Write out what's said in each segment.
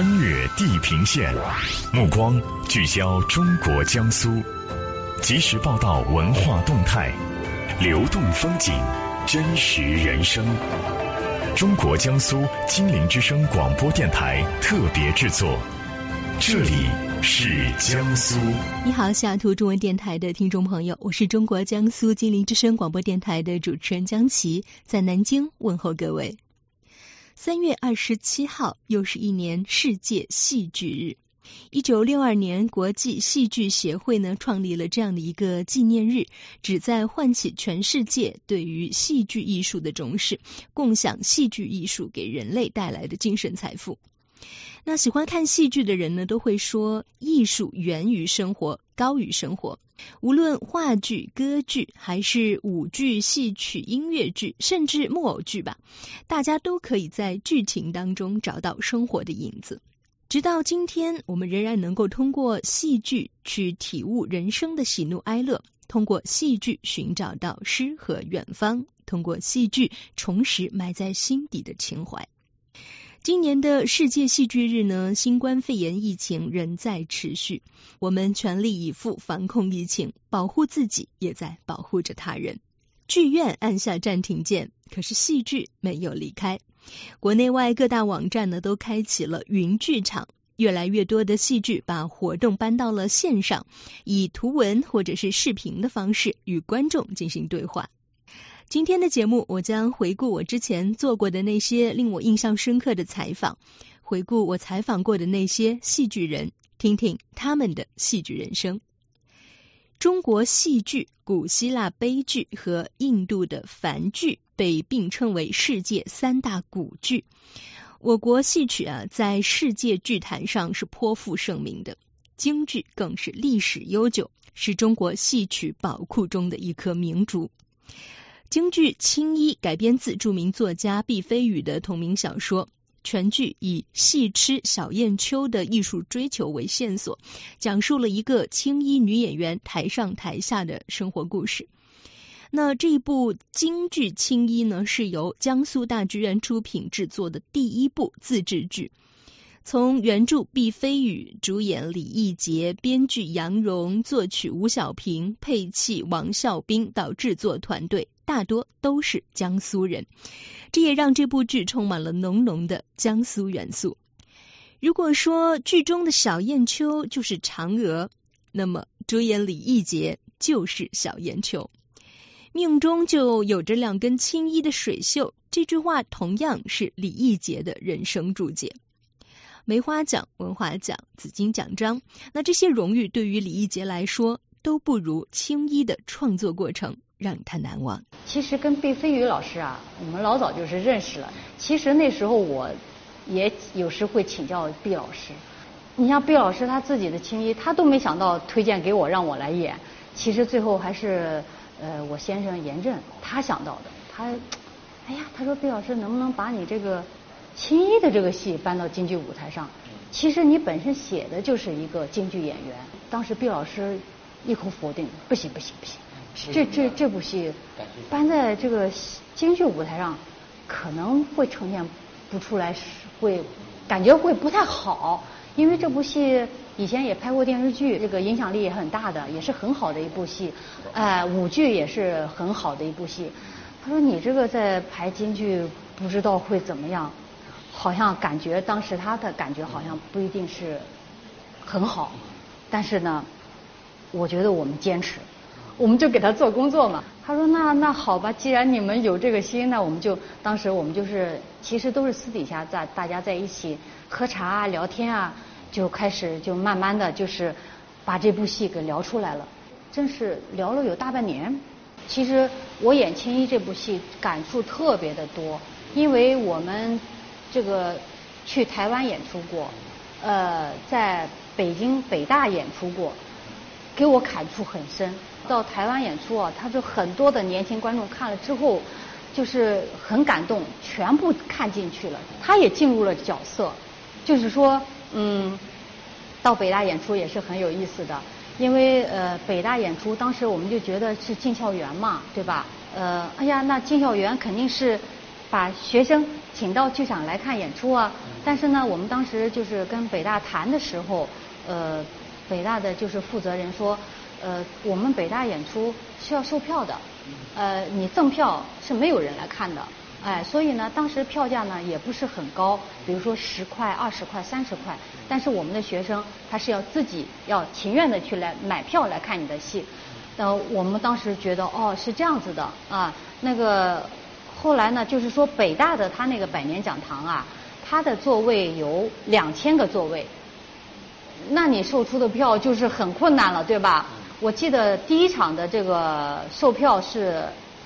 穿越地平线，目光聚焦中国江苏，及时报道文化动态，流动风景，真实人生。中国江苏金陵之声广播电台特别制作，这里是江苏。 你好，西雅图中文电台的听众朋友，我是中国江苏金陵之声广播电台的主持人江琪，在南京问候各位。3月27号又是一年世界戏剧日。1962年，国际戏剧协会呢创立了这样的一个纪念日，旨在唤起全世界对于戏剧艺术的重视，共享戏剧艺术给人类带来的精神财富。那喜欢看戏剧的人呢，都会说艺术源于生活，高于生活。无论话剧、歌剧，还是舞剧、戏曲、音乐剧，甚至木偶剧吧，大家都可以在剧情当中找到生活的影子。直到今天，我们仍然能够通过戏剧去体悟人生的喜怒哀乐，通过戏剧寻找到诗和远方，通过戏剧重拾埋在心底的情怀。今年的世界戏剧日呢，新冠肺炎疫情仍在持续，我们全力以赴防控疫情，保护自己，也在保护着他人。剧院按下暂停键，可是戏剧没有离开。国内外各大网站呢都开启了云剧场，越来越多的戏剧把活动搬到了线上，以图文或者是视频的方式与观众进行对话。今天的节目，我将回顾我之前做过的那些令我印象深刻的采访，回顾我采访过的那些戏剧人，听听他们的戏剧人生。中国戏剧、古希腊悲剧和印度的梵剧被并称为世界3大古剧。我国戏曲在世界剧坛上是颇负盛名的，京剧更是历史悠久，是中国戏曲宝库中的一颗明珠。京剧《青衣》改编自著名作家毕飞宇的同名小说，全剧以戏痴小燕秋的艺术追求为线索，讲述了一个青衣女演员台上台下的生活故事。那这一部京剧《青衣》呢，是由江苏大剧院出品制作的第一部自制剧。从原著毕飞宇，主演李义杰，编剧杨蓉，作曲吴小平，配器王孝斌，到制作团队大多都是江苏人，这也让这部剧充满了浓浓的江苏元素。如果说剧中的小燕秋就是嫦娥，那么主演李义杰就是小燕秋。命中就有着2根青衣的水袖，这句话同样是李义杰的人生注解。梅花奖、文化奖、紫金奖章，那这些荣誉对于李义杰来说都不如青衣的创作过程让他难忘。 其实跟毕飞宇老师我们老早就是认识了。其实那时候我也有时会请教毕老师，你像毕老师他自己的青衣，他都没想到推荐给我让我来演。其实最后还是我先生严震他想到的。他说毕老师能不能把你这个青衣的这个戏搬到京剧舞台上？其实你本身写的就是一个京剧演员。当时毕老师一口否定，不行，这部戏搬在这个京剧舞台上可能会呈现不出来，会感觉会不太好。因为这部戏以前也拍过电视剧，这个影响力也很大的，也是很好的一部戏。舞剧也是很好的一部戏。他说你这个在排京剧不知道会怎么样。好像感觉当时他的感觉好像不一定是很好，但是呢，我觉得我们坚持，我们就给他做工作嘛。他说那好吧，既然你们有这个心，那当时我们就是其实都是私底下大家在一起喝茶聊天就开始就慢慢的就是把这部戏给聊出来了，真是聊了有大半年。其实我演青衣这部戏感触特别的多，因为我们这个去台湾演出过，在北京北大演出过，给我感触很深。到台湾演出他就很多的年轻观众看了之后，就是很感动，全部看进去了，他也进入了角色。就是说，到北大演出也是很有意思的，因为北大演出当时我们就觉得是进校园嘛，对吧？那进校园肯定是把学生请到剧场来看演出啊。但是呢，我们当时就是跟北大谈的时候，北大的就是负责人说，我们北大演出是要售票的，你赠票是没有人来看的。所以呢，当时票价呢也不是很高，比如说10块、20块、30块，但是我们的学生他是要自己要情愿的去来买票来看你的戏。我们当时觉得是这样子的啊。那个后来呢，就是说北大的他那个100年讲堂啊，他的座位有2000个座位，那你售出的票就是很困难了，对吧？我记得第一场的这个售票是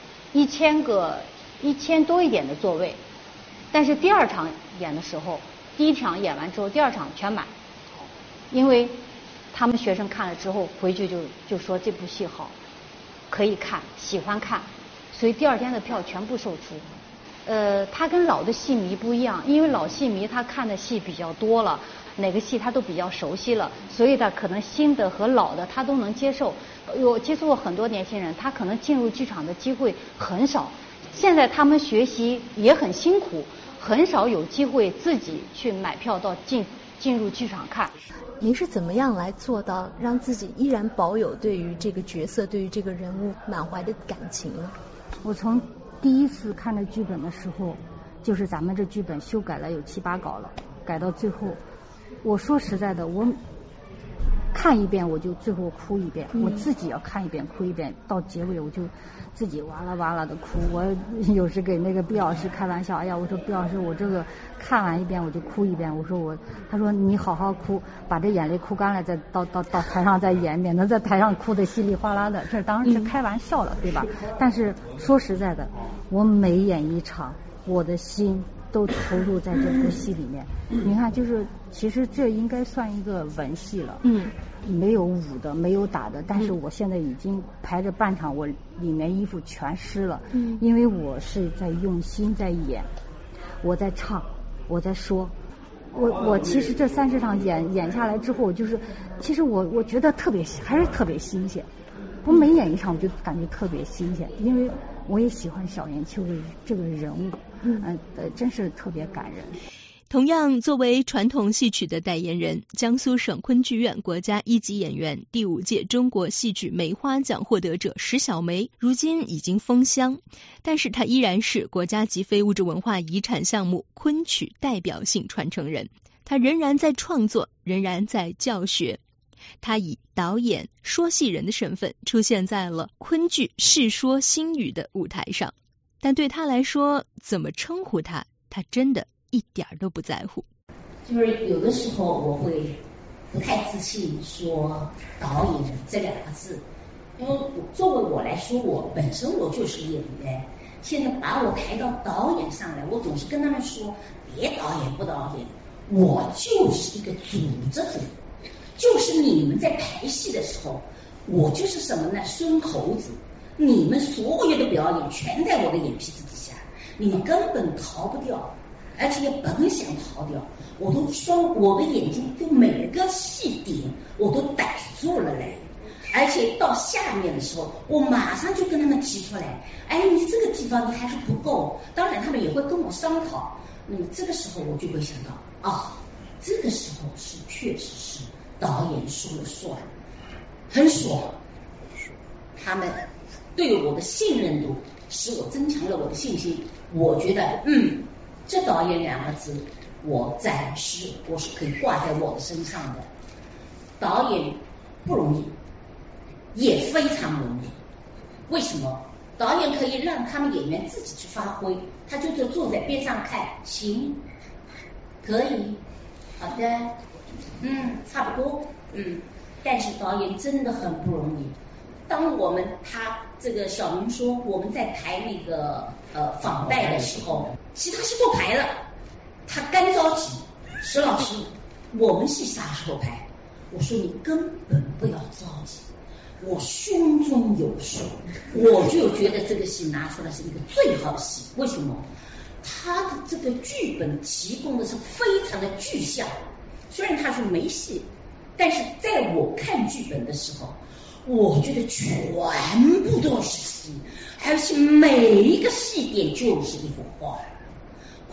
1000多一点的座位，但是第二场演的时候，第一场演完之后，第二场全满，因为他们学生看了之后回去就说这部戏好，可以看，喜欢看，所以第二天的票全部售出。他跟老的戏迷不一样，因为老戏迷他看的戏比较多了，哪个戏他都比较熟悉了，所以他可能新的和老的他都能接受。我接触过很多年轻人，他可能进入剧场的机会很少。现在他们学习也很辛苦，很少有机会自己去买票到进入剧场看。 您是怎么样来做到让自己依然保有对于这个角色、对于这个人物满怀的感情呢？ 我从第一次看的剧本的时候，就是咱们这剧本修改了有7、8稿了，改到最后，我说实在的，我看一遍我就最后哭一遍，我自己要看一遍哭一遍，到结尾我就自己哇啦哇啦的哭。我有时给那个毕老师开玩笑，哎呀，我说毕老师，我这个看完一遍我就哭一遍。我说他说你好好哭，把这眼泪哭干了再到台上再演，免得在台上哭得稀里哗啦的。这当然是开玩笑了，对吧？但是说实在的，我每演一场，我的心都投入在这部戏里面。你看，就是其实这应该算一个文戏了，没有武的，没有打的，但是我现在已经排着半场，我里面衣服全湿了，因为我是在用心在演，我在唱，我在说，我其实这30场演下来之后，就是其实我觉得还是特别新鲜。我每演一场我就感觉特别新鲜，因为我也喜欢小妍秋的这个人物，真是特别感人。 同样作为传统戏曲的代言人，江苏省昆剧院国家1级演员、第5届中国戏剧梅花奖获得者石小梅，如今已经封箱，但是她依然是国家级非物质文化遗产项目昆曲代表性传承人。她仍然在创作，仍然在教学。她以导演、说戏人的身份出现在了昆剧《世说新语》的舞台上，但对她来说，怎么称呼她，她真的一点都不在乎。 就是有的时候我会不太自信说导演这2个字，因为作为我来说，我本身我就是演员，现在把我抬到导演上来，我总是跟他们说别导演不导演，我就是一个组织者，就是你们在排戏的时候，我就是什么呢？孙猴子，你们所有的表演全在我的眼皮子底下，你根本逃不掉，而且也本想逃掉，我的眼睛就每个细点我都逮住了嘞。而且到下面的时候，我马上就跟他们提出来，哎，你这个地方你还是不够。当然他们也会跟我商讨。那么这个时候我就会想到，这个时候是确实是导演说了算，很爽。他们对我的信任度使我增强了我的信心。我觉得这导演2个字我暂时我是可以挂在我的身上的。导演不容易，也非常容易。为什么？导演可以让他们演员自己去发挥，他就坐在边上看，行，可以，好的，差不多，但是导演真的很不容易。当他这个小明说我们在排那个访带的时候，其他戏都排了，他干着急，石老师，我们戏啥时候排？我说你根本不要着急，我胸中有数，我就觉得这个戏拿出来是一个最好的戏。为什么？他的这个剧本提供的是非常的具象，虽然他说没戏，但是在我看剧本的时候，我觉得全部都是戏，而且每一个戏点就是一幅画。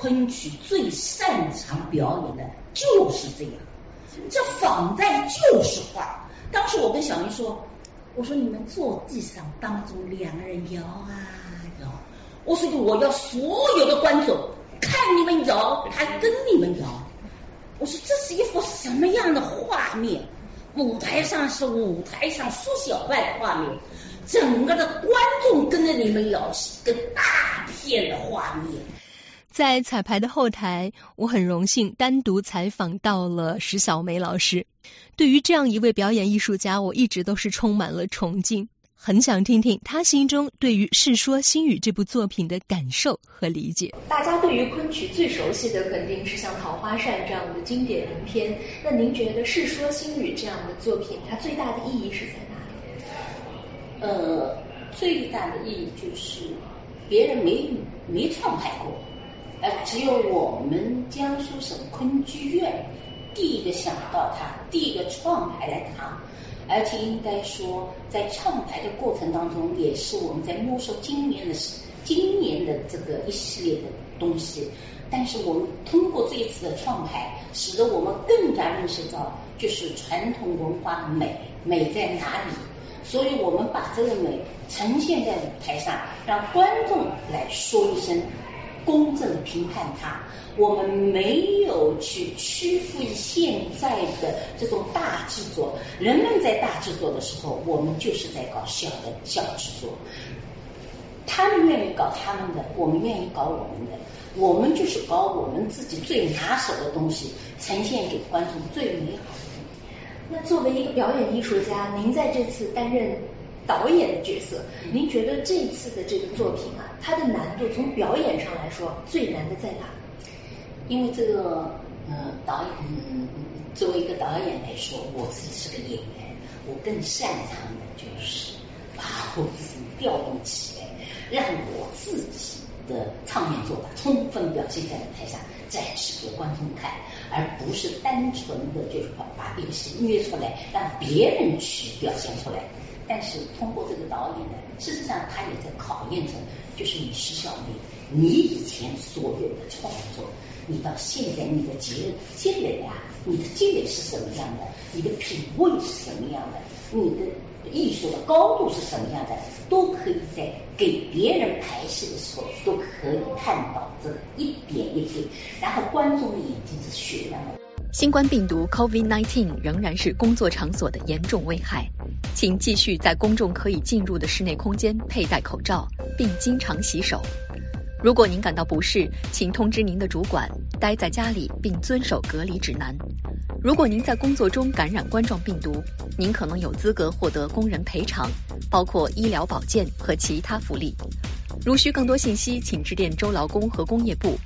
昆曲最擅长表演的就是这样，这仿在就是画。当时我跟小明说，我说你们坐地上当中两个人摇啊摇，我说我要所有的观众看你们摇，还跟你们摇。我说这是一幅什么样的画面？舞台上是舞台上缩小版的画面，整个的观众跟着你们摇，是一个大片的画面。 在彩排的后台，我很荣幸单独采访到了石小梅老师。对于这样一位表演艺术家，我一直都是充满了崇敬，很想听听他心中对于《世说新语》这部作品的感受和理解。 大家对于昆曲最熟悉的肯定是像《桃花扇》这样的经典名篇，那您觉得《世说新语》这样的作品，它最大的意义是在哪里？ 最大的意义就是别人没创排过，只有我们江苏省昆剧院第一个想到它，第一个创排了它，而且应该说在创排的过程当中，也是我们在摸索今年的这个一系列的东西。但是我们通过这一次的创排，使得我们更加认识到，就是传统文化的美在哪里。所以我们把这个美呈现在舞台上，让观众来说一声，公正评判它。我们没有去屈服于现在的这种大制作，人们在大制作的时候，我们就是在搞小制作。他们愿意搞他们的，我们愿意搞我们的，我们就是搞我们自己最拿手的东西，呈现给观众最美好的。 那作为一个表演艺术家，您在这次担任导演的角色，您觉得这次的这个作品啊，它的难度从表演上来说最难的在哪？ 因为这个导演，作为一个导演来说，我自己是个演员，我更擅长的就是把我自己调动起来，让我自己的唱演做法充分表现在舞台上，展示给观众看，而不是单纯的就是把这个戏约出来让别人去表现出来。但是通过这个导演呢，事实上他也在考验着，就是你石小梅，你以前所有的创作，你到现在你的积累啊，你的积累是什么样的，你的品味是什么样的，你的艺术的高度是什么样的，都可以在给别人排戏的时候都可以看到这一点一点，然后观众的眼睛是雪亮的。 新冠病毒 COVID-19 仍然是工作场所的严重危害，请继续在公众可以进入的室内空间佩戴口罩，并经常洗手。如果您感到不适，请通知您的主管，待在家里并遵守隔离指南。如果您在工作中感染冠状病毒，您可能有资格获得工人赔偿，包括医疗保健和其他福利。如需更多信息，请致电州劳工和工业部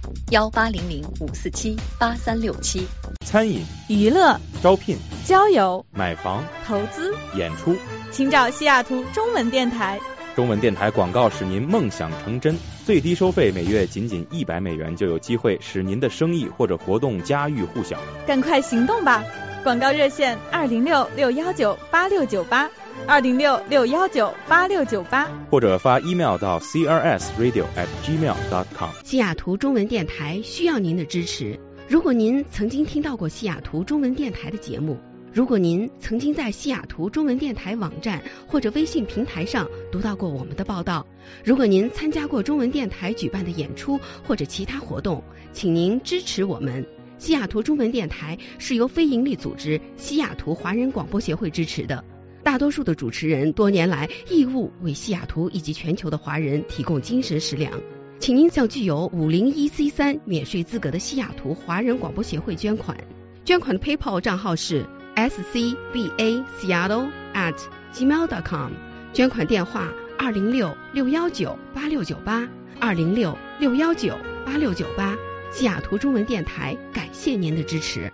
1800-547-8367。 餐饮、 娱乐、 招聘、 交友、 买房、 投资、 演出， 请找西雅图中文电台。 中文电台广告使您梦想成真，最低收费每月仅$100就有机会使您的生意或者活动家喻户晓。 赶快行动吧！广告热线206-619-8698，206-619-8698， 或者发 email 到 crsradio@gmail.com。 西雅图中文电台需要您的支持。如果您曾经听到过西雅图中文电台的节目，如果您曾经在西雅图中文电台网站或者微信平台上读到过我们的报道，如果您参加过中文电台举办的演出或者其他活动，请您支持我们。西雅图中文电台是由非营利组织西雅图华人广播协会支持的，大多数的主持人多年来义务为西雅图以及全球的华人提供精神食粮。请您向具有501C3免税资格的西雅图华人广播协会捐款，捐款的 PayPal 账号是scbaseattle@gmail.com， 捐款电话206-619-8698 206-619-8698。西雅图中文电台感谢您的支持。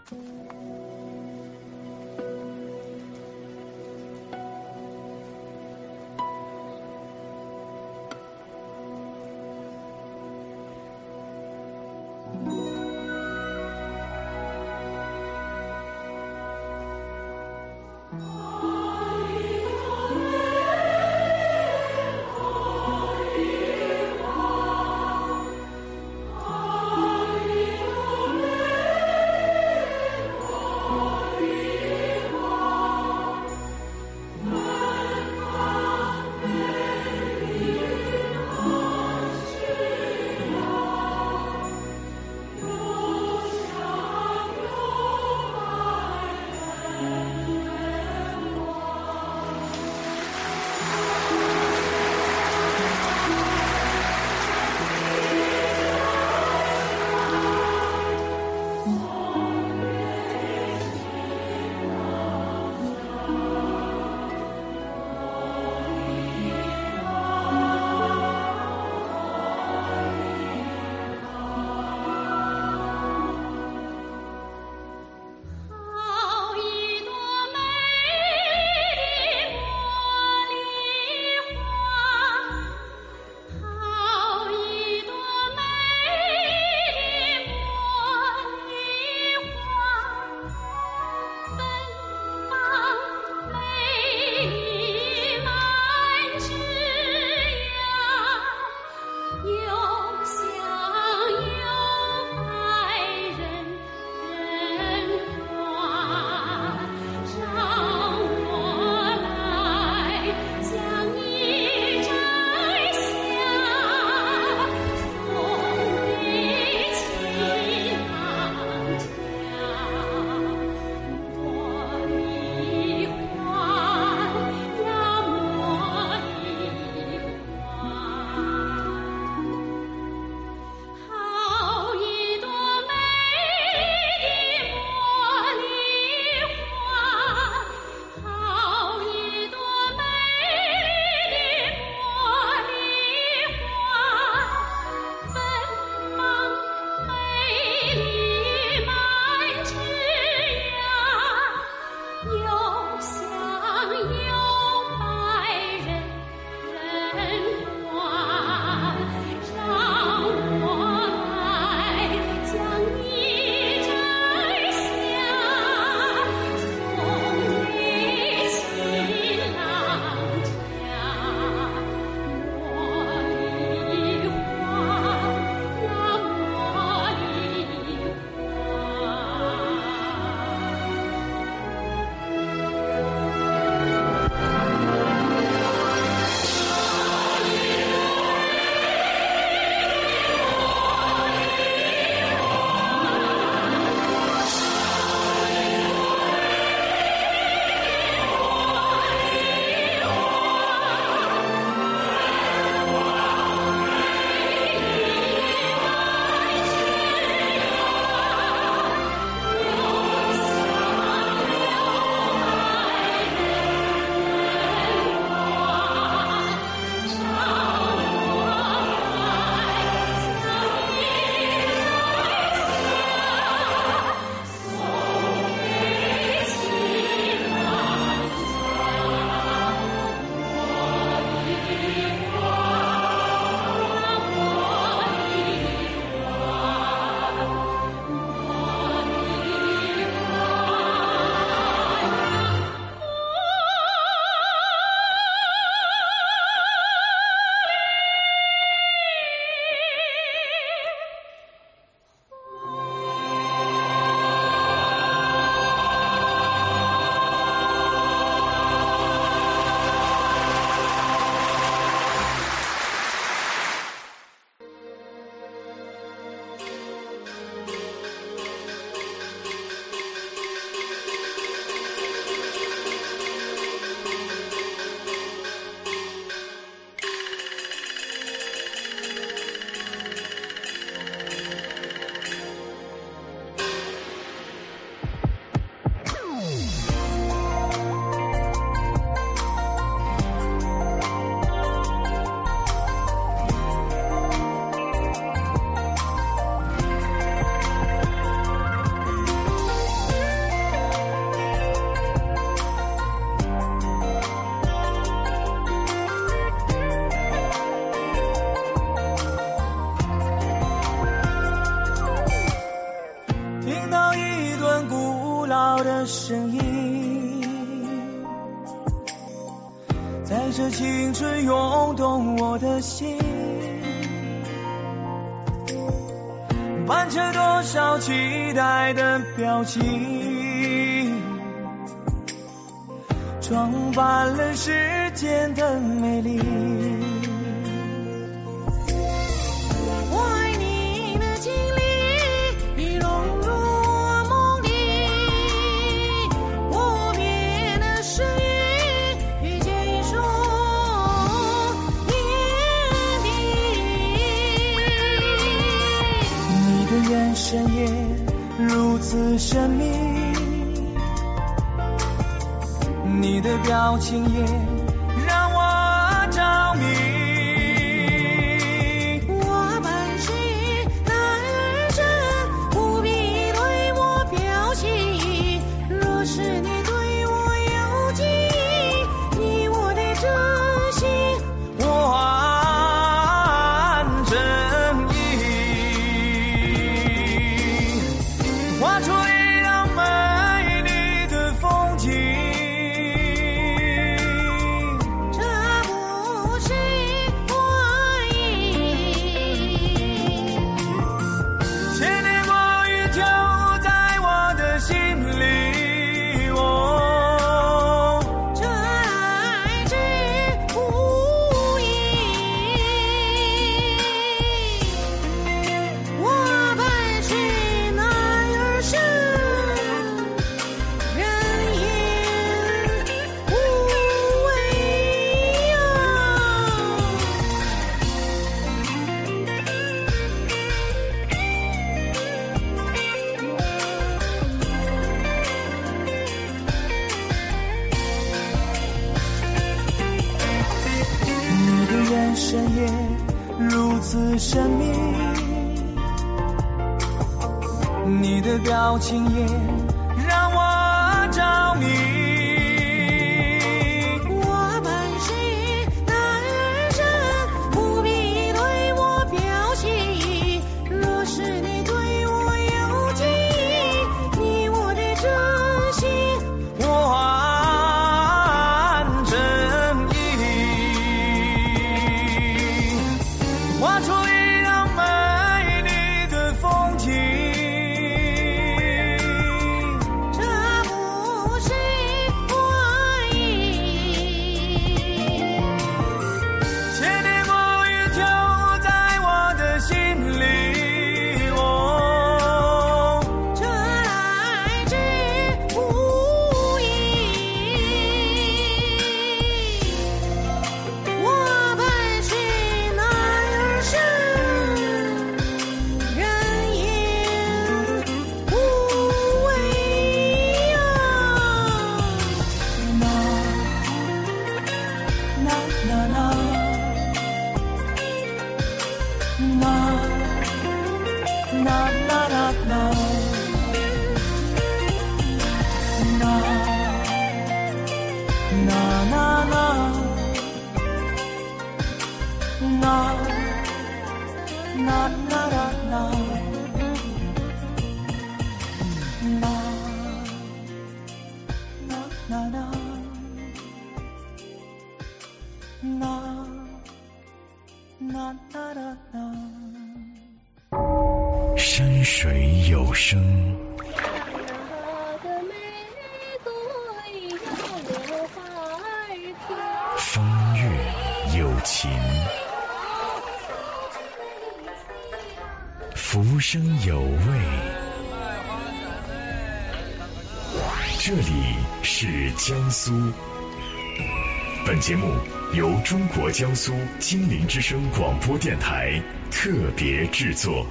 老的声音，在这青春涌动我的心，伴着多少期待的表情，装扮了世间的美丽。 我爱你的经历已融入我梦里，无边的诗意已记述眼底。 你的眼神也如此神秘，你的表情也让我着迷。 我本是男儿身，不必对我表情。若是你对我有记忆，你我的真心我按真意画出一道美丽的风景。眼神也如此神秘，你的表情也让我着迷。 我本是男儿身，不必对我表情。若是你对我有记忆，你我的真心我按真意画出一道美丽的风景。 这不是怀疑， 千年过于就在我的心里， 这来之不易。我本是男儿身，人言无畏呀。 山水有声，风月有情，浮生有味。这里是江苏。本节目由中国江苏金陵之声广播电台特别制作。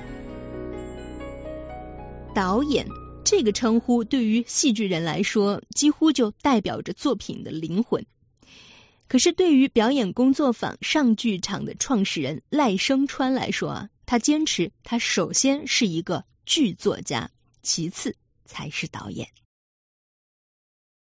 导演这个称呼对于戏剧人来说，几乎就代表着作品的灵魂。可是对于表演工作坊上剧场的创始人赖声川来说啊，他坚持他首先是一个剧作家，其次才是导演。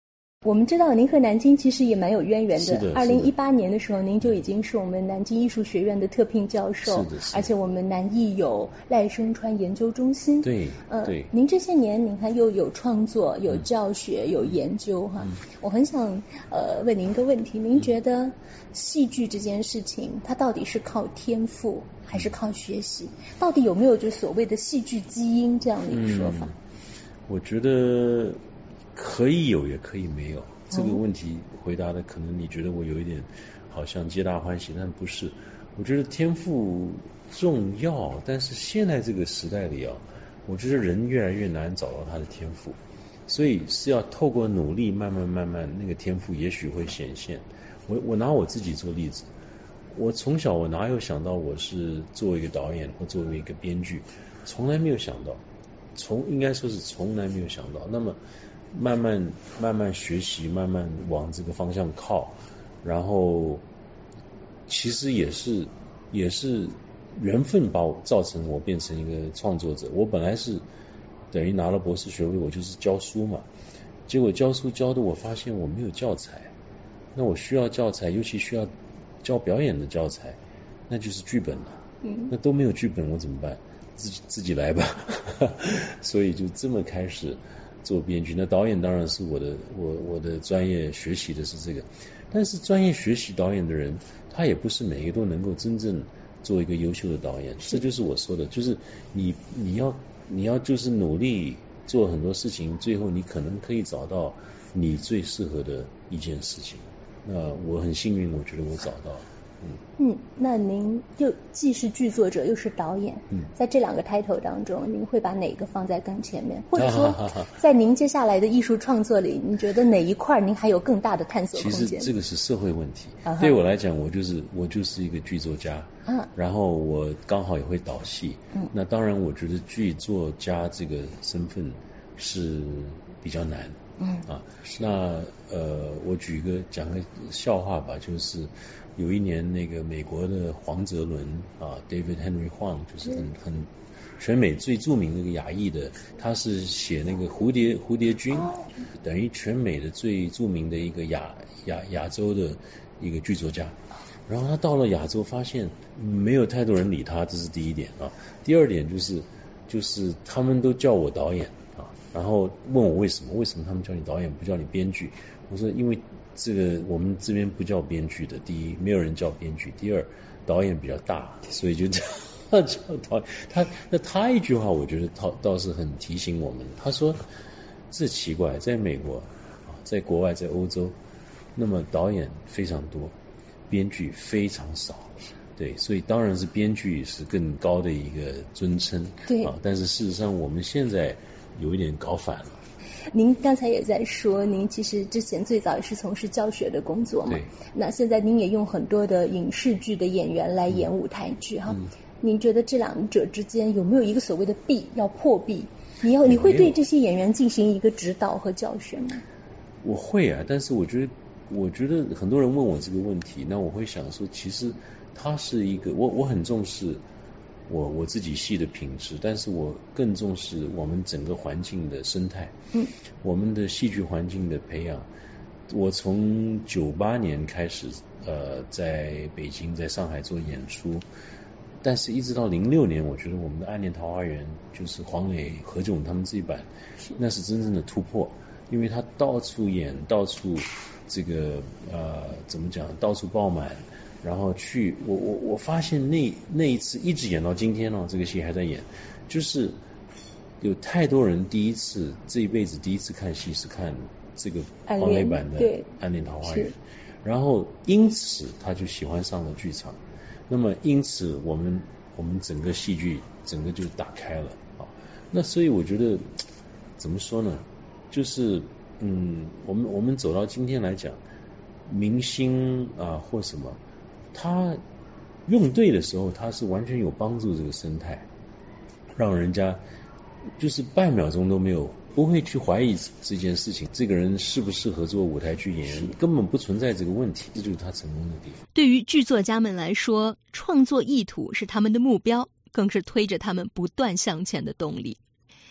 我们知道您和南京其实也蛮有渊源的。 是的。 2018年的时候，您就已经是我们南京艺术学院的特聘教授。 是的。 而且我们南艺有赖声川研究中心。 对。对。 您这些年，您看又有创作、有教学、有研究哈。我很想问您一个问题：您觉得戏剧这件事情，它到底是靠天赋还是靠学习？到底有没有就所谓的戏剧基因这样的一个说法？ 我觉得可以有也可以没有。这个问题回答的可能你觉得我有一点好像皆大欢喜，但不是。我觉得天赋重要，但是现在这个时代里啊，我觉得人越来越难找到他的天赋，所以是要透过努力慢慢那个天赋也许会显现。我拿我自己做例子，我从小我哪有想到我是作为一个导演或作为一个编剧，从来没有想到，应该说是从来没有想到。那么慢慢学习，慢慢往这个方向靠，然后其实也是缘分把我造成我变成一个创作者。我本来是等于拿了博士学位，我就是教书嘛，结果教书教的我发现我没有教材，那我需要教材，尤其需要教表演的教材，那就是剧本了。那都没有剧本我怎么办？自己来吧。所以就这么开始做编剧。那导演当然是我的专业，学习的是这个。但是专业学习导演的人，他也不是每一个都能够真正做一个优秀的导演。这就是我说的，就是你要就是努力做很多事情，最后你可能可以找到你最适合的一件事情。那我很幸运，我觉得我找到了。 那您就既是剧作者又是导演，在这两个 title 当中，您会把哪个放在更前面？或者说，在您接下来的艺术创作里，你觉得哪一块您还有更大的探索空间？ 其实这个是社会问题。对我来讲，我就是一个剧作家，然后我刚好也会导戏。那当然，我觉得剧作家这个身份是比较难。那我讲个笑话吧，就是有一年那个美国的黄泽伦David Henry Hwang， 就是很全美最著名的一个亚裔的，他是写那个蝴蝶君，等于全美的最著名的一个亚洲的一个剧作家。然后他到了亚洲，发现没有太多人理他，这是第一点啊。第二点就是他们都叫我导演。然后问我为什么他们叫你导演不叫你编剧？我说因为这个我们这边不叫编剧的，第一没有人叫编剧，第二导演比较大，所以就叫导演。他一句话我觉得倒是很提醒我们。他说这奇怪，在美国在国外在欧洲，那么导演非常多，编剧非常少。对，所以当然是编剧是更高的一个尊称。 对但是事实上我们现在有一点搞反了。 您刚才也在说，您其实之前最早也是从事教学的工作嘛。 对。 那现在您也用很多的影视剧的演员来演舞台剧哈。您觉得这两者之间有没有一个所谓的壁要破壁？你会对这些演员进行一个指导和教学吗？ 我会啊，但是我觉得很多人问我这个问题，那我会想说，其实它是一个我很重视我自己戏的品质，但是我更重视我们整个环境的生态。我们的戏剧环境的培养，我从98年开始在北京在上海做演出，但是一直到06年，我觉得我们的《暗恋桃花源》就是黄磊何炅他们这一版，那是真正的突破，因为他到处演，到处这个怎么讲，到处爆满。然后我发现那一次一直演到今天这个戏还在演，就是有太多人这一辈子第一次看戏是看这个黄磊版的《暗恋桃花源》，然后因此他就喜欢上了剧场，那么因此我们整个戏剧整个就打开了那所以我觉得怎么说呢，就是我们走到今天来讲，明星或什么，他用对的时候，他是完全有帮助这个生态，让人家就是半秒钟都不会去怀疑这件事情，这个人适不适合做舞台剧演员，根本不存在这个问题，这就是他成功的地方。 对于剧作家们来说，创作意图是他们的目标，更是推着他们不断向前的动力。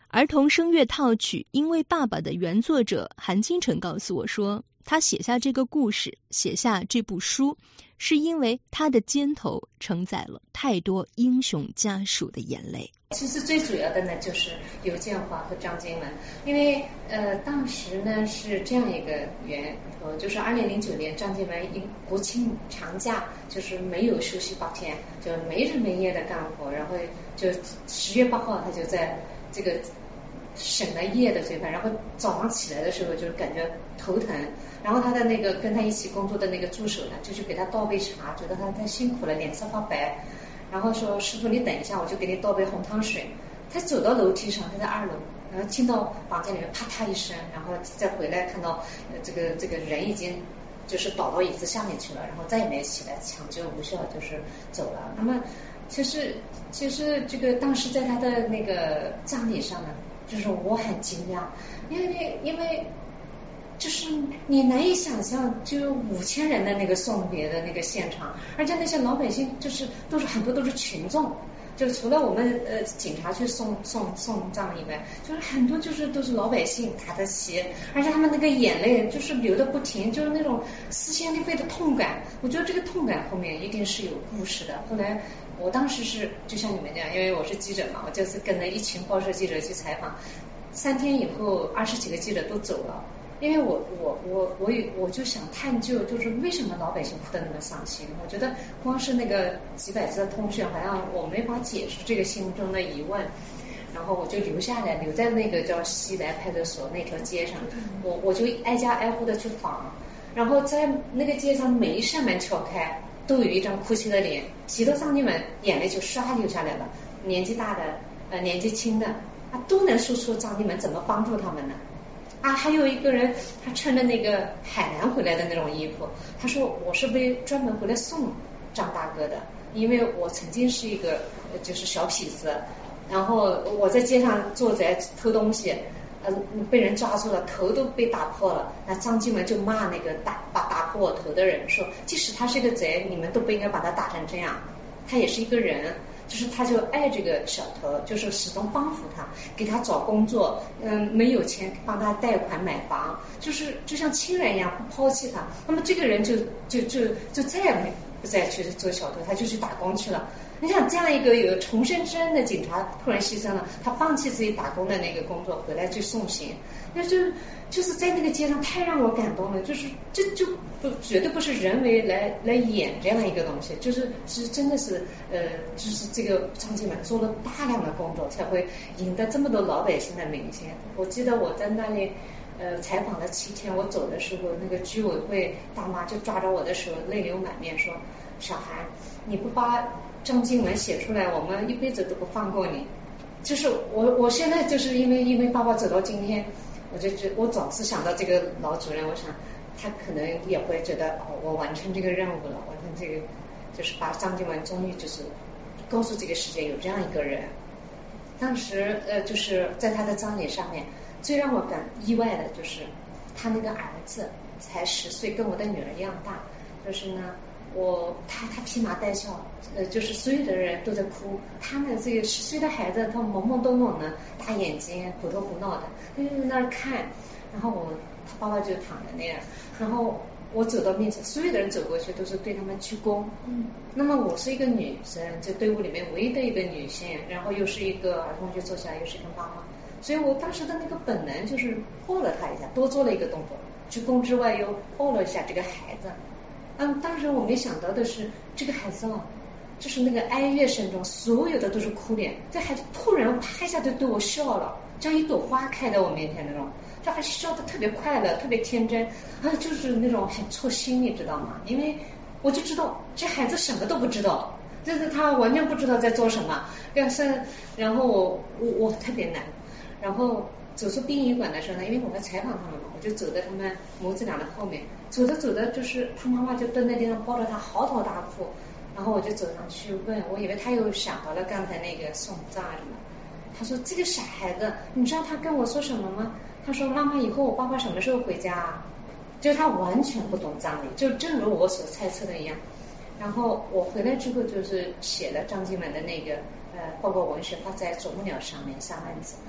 儿童声乐套曲《因为爸爸》的原作者韩金城告诉我说，他写下这个故事，写下这部书，是因为他的肩头承载了太多英雄家属的眼泪。 其实最主要的呢就是尤建华和张金文，因为当时呢是这样一个就是2009年张金文因国庆长假就是没有休息8天，就没日没夜的干活，然后就10月8号他就在这个审了夜的罪犯，然后早上起来的时候就感觉头疼，然后他的那个跟他一起工作的那个助手呢就去给他倒杯茶，觉得他太辛苦了，脸色发白，然后说师傅你等一下，我就给你倒杯红糖水。他走到楼梯上，他在2楼，然后听到房间里面啪嗒一声，然后再回来看到这个人已经就是倒到椅子下面去了，然后再也没起来，抢救无效就是走了。那么其实这个当时在他的那个葬礼上呢，就是我很惊讶，因为就是你难以想象，就5000人的那个送别的那个现场，而且那些老百姓就是很多都是群众，就除了我们警察去送葬以外，就是很多就是都是老百姓打着旗，而且他们那个眼泪就是流的不停，就是那种撕心裂肺的痛感。我觉得这个痛感后面一定是有故事的。后来我当时是就像你们这样，因为我是记者嘛，我就是跟了一群报社记者去采访，3天以后20几个记者都走了。因为我就想探究，就是为什么老百姓哭得那么伤心。我觉得光是那个几百字的通讯，好像我没法解释这个心中的疑问。然后我就留在那个叫西来派出所那条街上，我就挨家挨户的去访，然后在那个街上每一扇门敲开，都有一张哭泣的脸，提到上去们眼泪就唰流下来了。年纪大的年纪轻的都能说出张金门怎么帮助他们呢。还有一个人，他穿着那个海南回来的那种衣服，他说我是专门回来送张大哥的，因为我曾经是一个就是小痞子，然后我在街上做贼偷东西，被人抓住了，头都被打破了。那张金文就骂那个打破我头的人说，即使他是个贼，你们都不应该把他打成这样，他也是一个人。就是他就爱这个小偷，就是始终帮扶他，给他找工作，没有钱帮他贷款买房，就是就像亲人一样不抛弃他。那么这个人就再也不再去做小偷，他就去打工去了。你想这样一个有重生之恩的警察突然牺牲了，他放弃自己打工的那个工作回来去送行，那就是在那个街上太让我感动了。就是这就绝对不是人为来演这样一个东西，就是真的是就是这个张金文做了大量的工作才会赢得这么多老百姓的民心。我记得我在那里采访了7天，我走的时候那个居委会大妈就抓着我的手泪流满面说，小韩你不把张金文写出来，我们一辈子都不放过你。就是我现在就是因为爸爸走到今天，我总是想到这个老主任，我想他可能也会觉得我完成这个任务了，完成这个就是把张金文终于就是告诉这个世界有这样一个人。当时就是在他的葬礼上面，最让我意外的就是他那个儿子才10岁，跟我的女儿一样大，就是呢他披麻戴孝，就是所有的人都在哭，他呢这个10岁的孩子他懵懵懂懂的，大眼睛虎头虎脑的，他就在那儿看，然后他爸爸就躺在那样，然后我走到面前，所有的人走过去都是对他们鞠躬。那么我是一个女生，这队伍里面唯一的一个女性，然后又是一个儿童学坐下来，又是一个妈妈，所以我当时的那个本能就是抱了他一下，多做了一个动作，鞠躬之外又抱了一下这个孩子。当时我没想到的是，这个孩子就是那个哀乐声中，所有的都是哭脸，这孩子突然啪一下就对我笑了，像一朵花开在我面前那种，这还笑得特别快乐，特别天真，就是那种很戳心，你知道吗？因为我就知道这孩子什么都不知道，就是他完全不知道在做什么，然后我特别难，然后走出殡仪馆的时候呢，因为我要采访他们嘛，我就走在他们母子俩的后面，走着就是他妈妈就蹲在地上抱着他嚎啕大哭，然后我就走上去问，我以为他又想到了刚才那个送葬什么，他说这个傻孩子，你知道他跟我说什么吗？他说妈妈以后我爸爸什么时候回家啊？就是他完全不懂葬礼，就正如我所猜测的一样。然后我回来之后就是写了张金文的那个报告文学，发在啄木鸟上面3万字。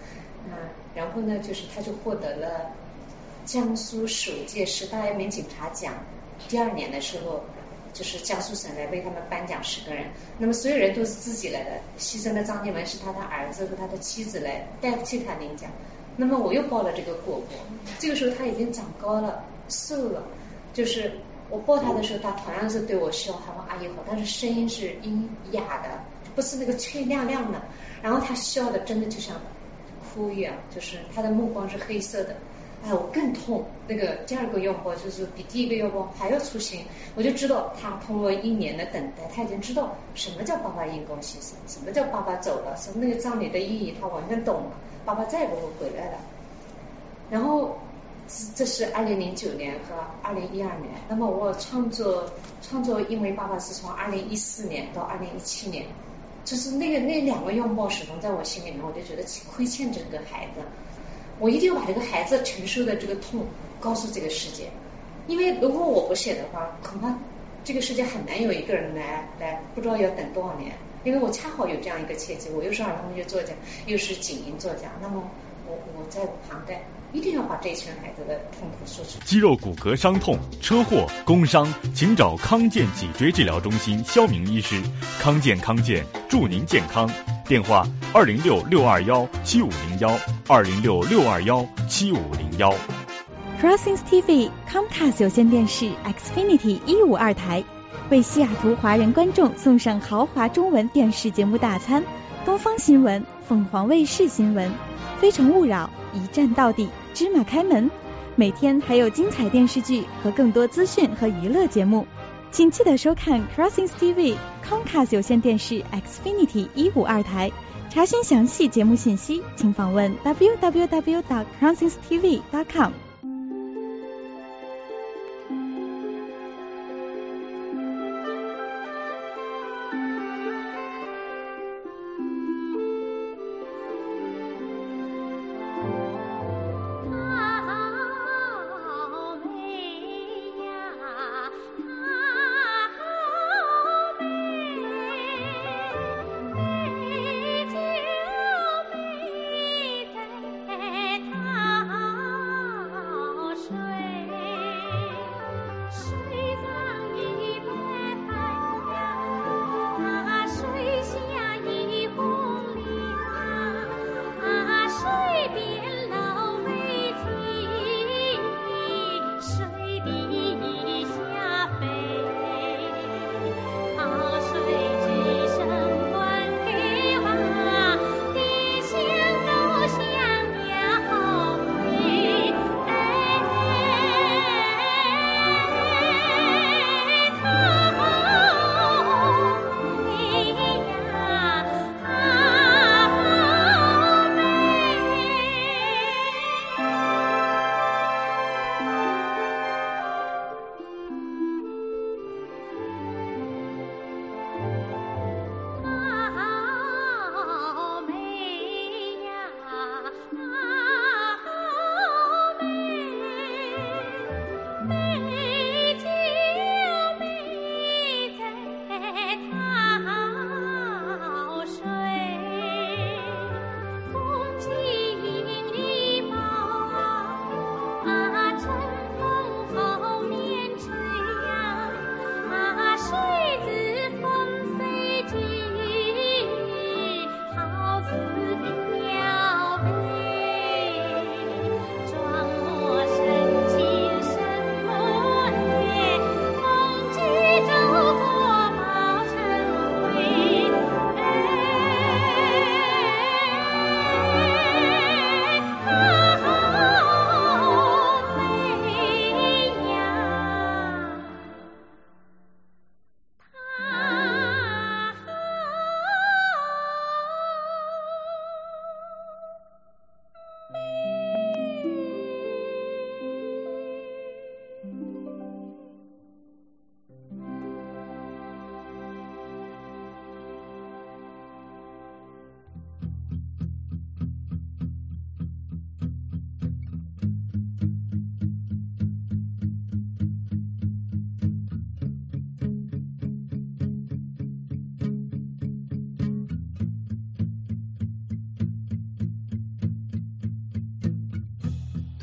然后呢，就是他就获得了江苏首届10大要民警察奖。第2年的时候，就是江苏省来为他们颁奖10个人，那么所有人都是自己来的，牺牲的张建文是他的儿子和他的妻子来代替他领奖。那么我又抱了这个果果，这个时候他已经长高了，瘦了，就是我抱他的时候，他同样是对我笑，喊我阿姨好，但是声音是阴哑的，不是那个脆亮亮的。然后他笑的真的就像哭一样，就是他的目光是黑色的。哎，我更痛，那个第2个拥抱就是比第1个拥抱还要粗心。我就知道他通过1年的等待，他已经知道什么叫爸爸因公牺牲，什么叫爸爸走了，什么那个葬礼的意义，他完全懂了，爸爸再也不会回来了。然后这是2009年和2012年。那么我创作因为爸爸是从2014年到2017年，就是那2个拥抱始终在我心里面，我就觉得亏欠这个孩子，我一定要把这个孩子承受的这个痛告诉这个世界。因为如果我不写的话，恐怕这个世界很难有一个人来不知道要等多少年。因为我恰好有这样一个契机，我又是儿童文学作家，又是锦音作家，那么我在旁代一定要把这群孩子的痛苦说出。 肌肉骨骼伤痛、车祸、工伤，请找康健脊椎治疗中心肖明医师。康健祝您健康。电话206-621-7501，206-621-7501。 Crossings TV Comcast 有线电视 Xfinity 152台为西雅图华人观众送上豪华中文电视节目大餐，东方新闻、凤凰卫视新闻、非诚勿扰、一站到底、芝麻开门，每天还有精彩电视剧和更多资讯和娱乐节目，请记得收看 Crossings TV Comcast 有线电视 Xfinity 152台。查询详细节目信息，请访问 www.crossingstv.com。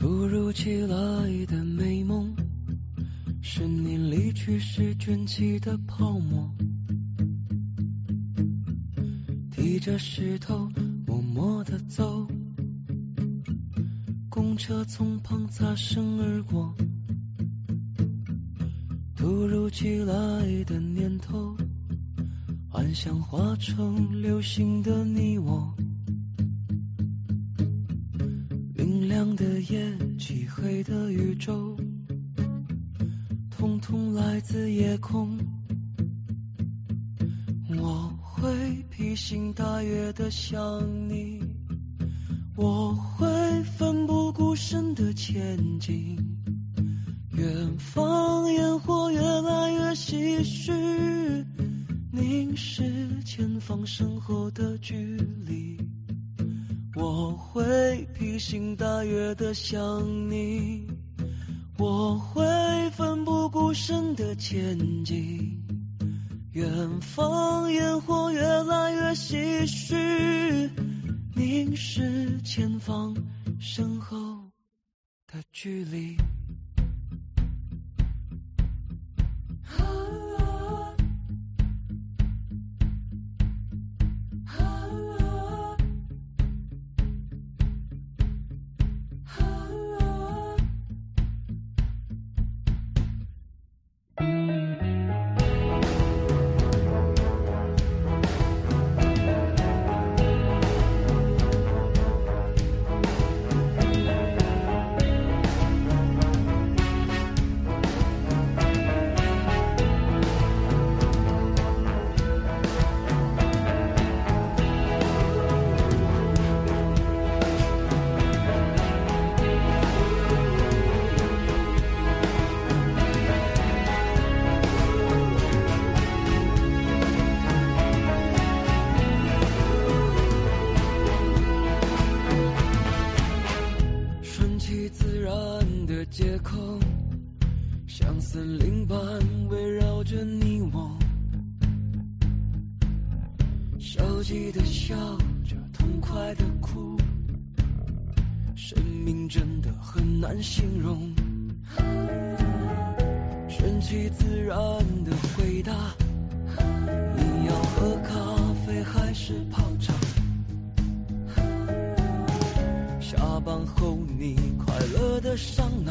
突如其来的美梦，是你离去时卷起的泡沫，提着石头默默地走，公车从旁擦身而过，突如其来的念头，幻想化成流星的你我，明亮的夜，漆黑的宇宙，统统来自夜空。我会披星戴月的想你，我会奋不顾身的前进，远方烟火越来越唏嘘，凝视前方身后的距离。我会披星戴月的想你，我会奋不顾身的前进，远方烟火越来越唏嘘，凝视前方身后的距离。街口像森林般围绕着你我，消极的笑着，痛快的哭，生命真的很难形容。顺其自然的回答，你要喝咖啡还是泡茶？下班后你快乐的桑拿，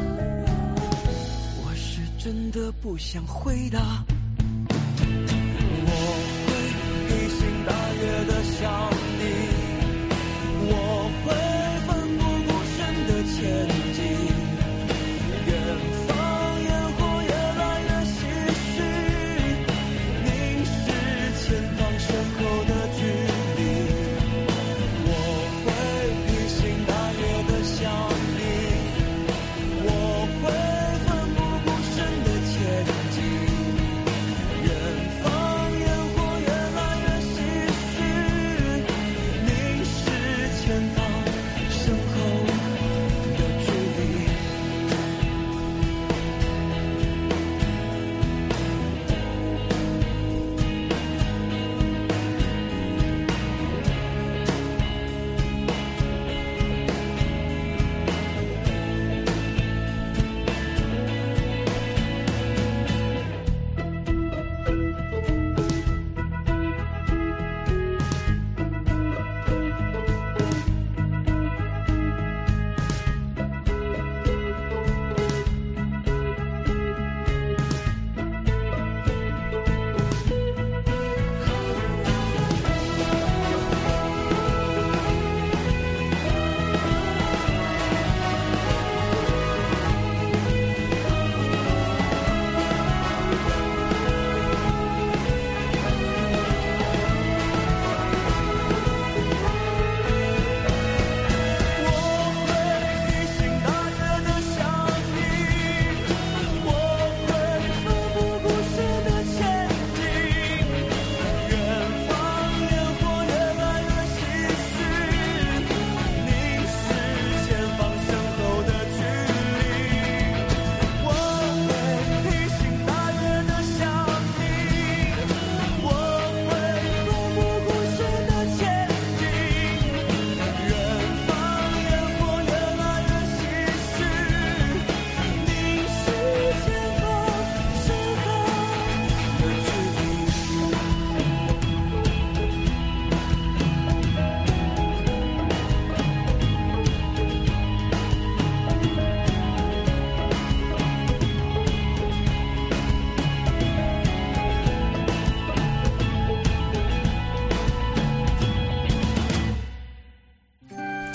我是真的不想回答。我会披星戴月的想你，我会奋不顾身的前进，远方烟火越来越唏嘘，凝视前方身后的距离。想你，我会奋不顾身的前进，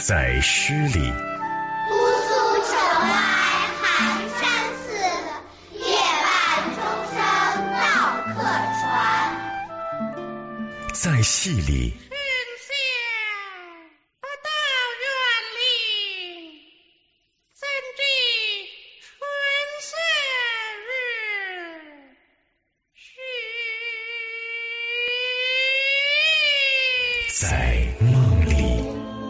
在诗里。 姑苏城来寒山寺，夜半钟声到客船。 在戏里。在梦里。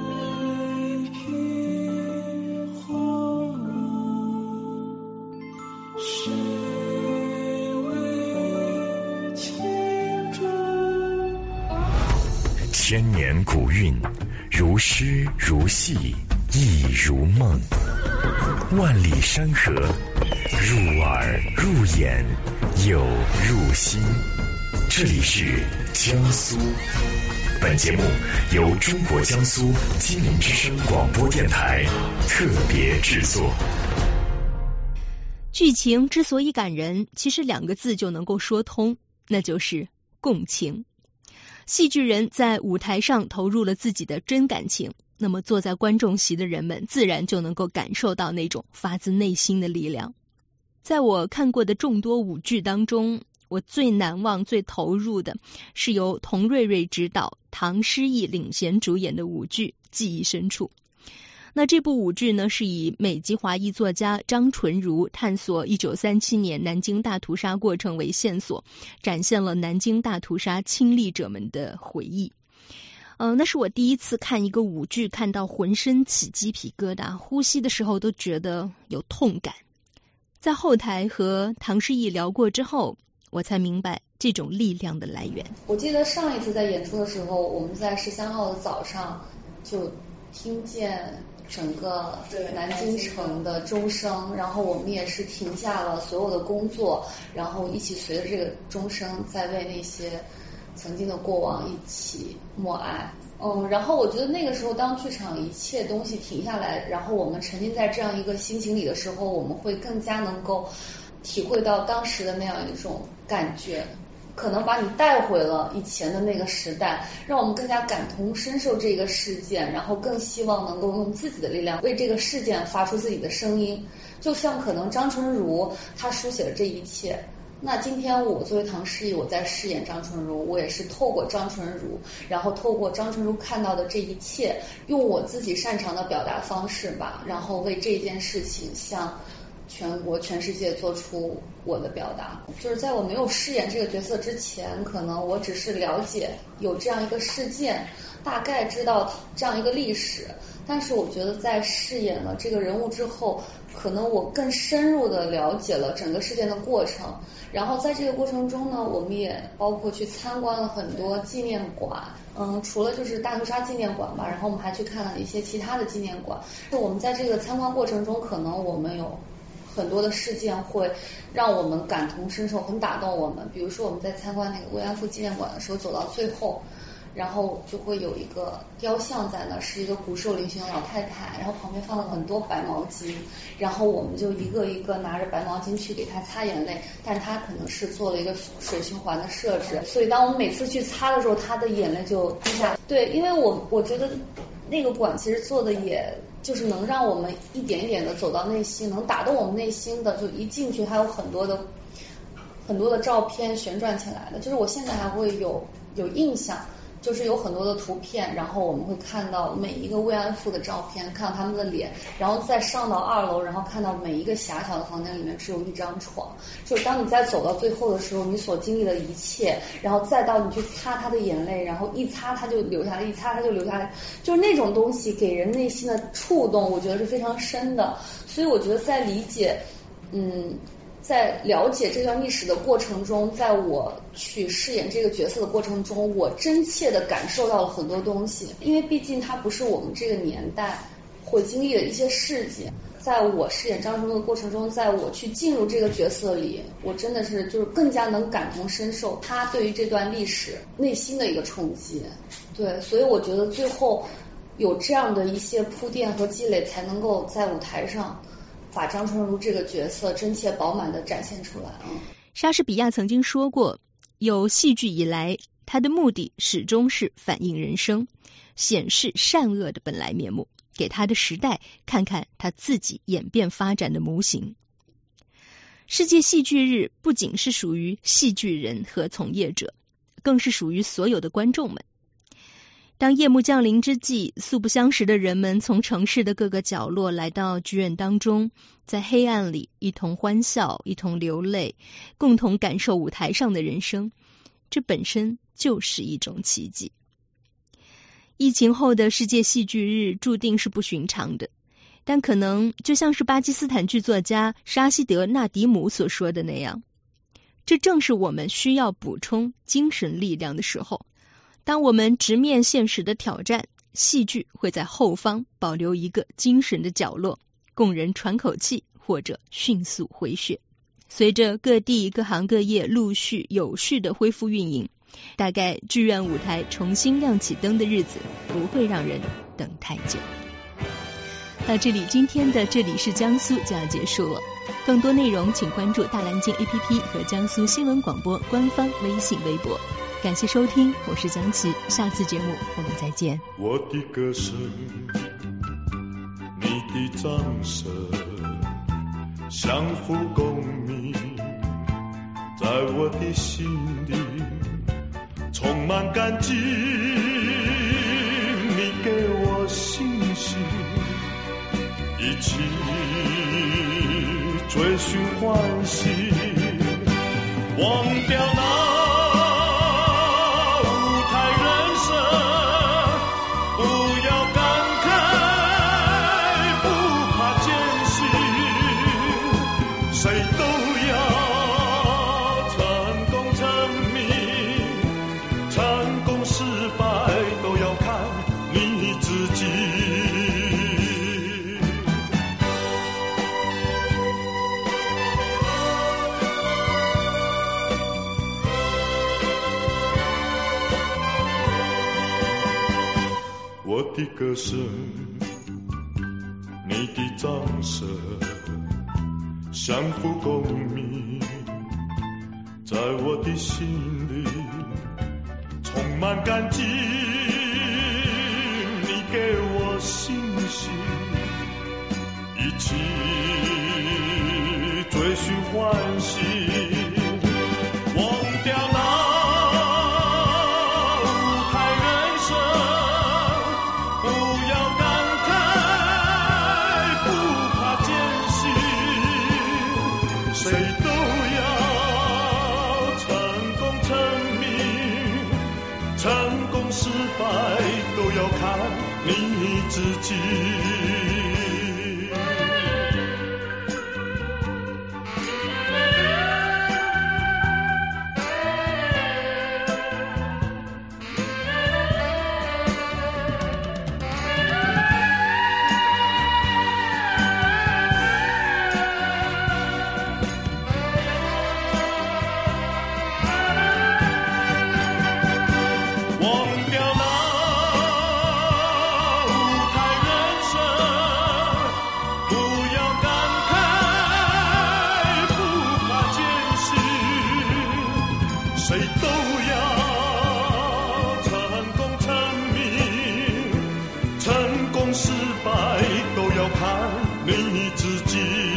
千年古韵，如诗如戏，亦如梦。万里山河，入耳入眼，又入心。这里是江苏。本节目由中国江苏金陵之声广播电台特别制作。 剧情之所以感人，其实2个字就能够说通，那就是共情。戏剧人在舞台上投入了自己的真感情，那么坐在观众席的人们自然就能够感受到那种发自内心的力量。在我看过的众多舞剧当中，我最难忘最投入的是由童瑞瑞执导，唐诗逸领衔主演的舞剧《记忆深处》。那这部舞剧呢，是以美籍华裔作家张纯如探索1937年南京大屠杀过程为线索，展现了南京大屠杀亲历者们的回忆。那是我第一次看一个舞剧，看到浑身起鸡皮疙瘩，呼吸的时候都觉得有痛感。在后台和唐诗逸聊过之后，我才明白这种力量的来源。 我记得上一次在演出的时候，我们在13号的早上就听见整个南京城的钟声，然后我们也是停下了所有的工作，然后一起随着这个钟声在为那些曾经的过往一起默哀。然后我觉得那个时候当剧场一切东西停下来，然后我们沉浸在这样一个心情里的时候，我们会更加能够体会到当时的那样一种感觉，可能把你带回了以前的那个时代，让我们更加感同身受这个事件，然后更希望能够用自己的力量为这个事件发出自己的声音。就像可能张纯如她书写了这一切，那今天我作为唐诗逸，我在饰演张纯如，我也是透过张纯如，然后透过张纯如看到的这一切，用我自己擅长的表达方式吧，然后为这件事情向全国全世界做出我的表达。就是在我没有饰演这个角色之前，可能我只是了解有这样一个事件，大概知道这样一个历史，但是我觉得在饰演了这个人物之后，可能我更深入的了解了整个事件的过程。然后在这个过程中呢，我们也包括去参观了很多纪念馆，除了就是大屠杀纪念馆吧，然后我们还去看了一些其他的纪念馆。我们在这个参观过程中，可能我们有很多的事件会让我们感同身受，很打动我们。比如说我们在参观那个慰安妇纪念馆的时候，走到最后，然后就会有一个雕像在那，是一个骨瘦嶙峋的老太太，然后旁边放了很多白毛巾，然后我们就一个一个拿着白毛巾去给她擦眼泪，但她可能是做了一个水循环的设置，所以当我们每次去擦的时候，她的眼泪就滴下。对，因为我觉得那个馆其实做的也就是能让我们一点一点的走到内心，能打动我们内心的，就一进去还有很多的照片旋转起来的，就是我现在还会有印象，就是有很多的图片，然后我们会看到每一个慰安妇的照片，看到他们的脸，然后再上到2楼，然后看到每一个狭小的房间里面只有一张床，就是当你在走到最后的时候，你所经历的一切，然后再到你去擦他的眼泪，然后一擦他就流下来，一擦他就流下来，就是那种东西给人内心的触动，我觉得是非常深的。所以我觉得在理解在了解这段历史的过程中，在我去饰演这个角色的过程中，我真切的感受到了很多东西，因为毕竟它不是我们这个年代会经历的一些事情。在我饰演张纯如的过程中，在我去进入这个角色里，我真的是就是更加能感同身受他对于这段历史内心的一个冲击。对，所以我觉得最后有这样的一些铺垫和积累，才能够在舞台上把张纯如这个角色真切饱满的展现出来。 莎士比亚曾经说过，有戏剧以来，它的目的始终是反映人生，显示善恶的本来面目。 给他的时代看看他自己演变发展的模型。世界戏剧日不仅是属于戏剧人和从业者，更是属于所有的观众们。当夜幕降临之际，素不相识的人们从城市的各个角落来到剧院当中，在黑暗里一同欢笑，一同流泪，共同感受舞台上的人生，这本身就是一种奇迹。疫情后的世界戏剧日注定是不寻常的，但可能就像是巴基斯坦剧作家沙希德·纳迪姆所说的那样，这正是我们需要补充精神力量的时候。当我们直面现实的挑战，戏剧会在后方保留一个精神的角落，供人喘口气或者迅速回血。随着各地各行各业陆续有序的恢复运营，大概剧院舞台重新亮起灯的日子不会让人等太久。到这里，今天的这里是江苏就要结束了。更多内容请关注大蓝鲸 APP 和江苏新闻广播官方微信微博。感谢收听，我是江琪，下次节目我们再见。 我的歌声，你的掌声，相互共鸣，在我的心里充满感激。你给我信心，一起追寻欢喜，忘掉那我的歌声，你的掌声，相互共鸣，在我的心里充满感激。你给我信心，一起追寻欢喜，忘掉那谁都要成功成名，成功失败都要看你自己。谁都要成功成名，成功失败都要看你自己。